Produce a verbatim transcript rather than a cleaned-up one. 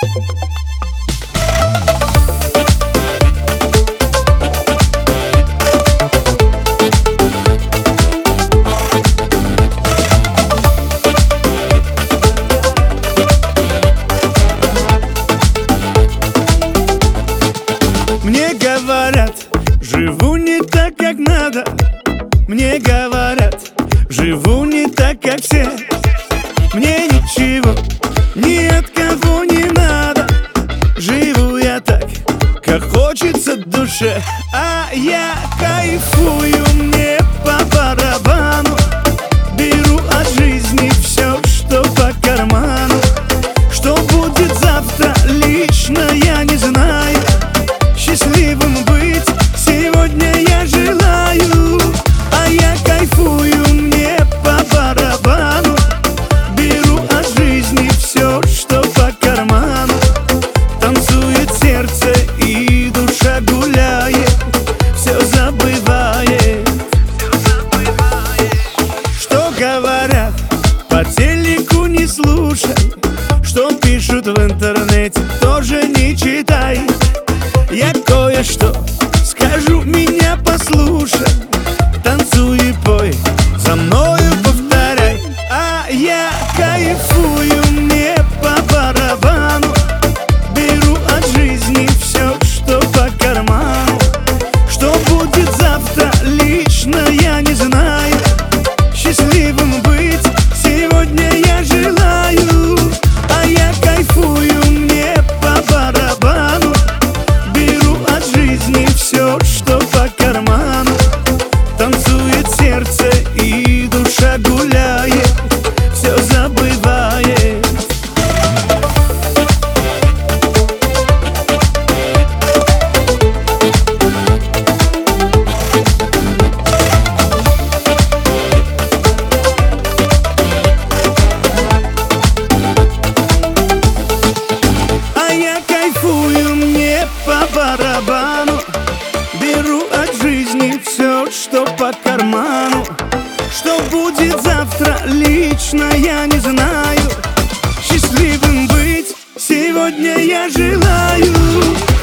Мне говорят, живу не так, как надо. Мне говорят, живу не так, как все. Мне ничего ни от кого не надо. Живу я так, как хочется душе. А я кайфую, мне по барабану. Беру от жизни все, что по карману. Что будет завтра, лично я не знаю. Счастливым быть сегодня я желаю. А я кайфую, мне по барабану. Беру от жизни все, что по карману. Танцует сердце и душа гуляет, все забывает. Что говорят по телеку, не слушай. Что пишут в интернете, тоже не читай. Я кое-что скажу, меня послушай. Танцуй и пой, за мною повторяй. А я кайфую, мне по барабану. Беру от жизни все, что по карману. Что будет завтра, лично я не знаю. Счастливым быть сегодня я желаю. А я кайфую, мне по барабану. Беру от жизни все, что по карману. Танцует сердце и душа гуляет, все забывает. А я кайфую, мне по барабану. Беру от жизни все, что по карману. Что будет завтра, лично я не знаю. Счастливым быть сегодня я желаю.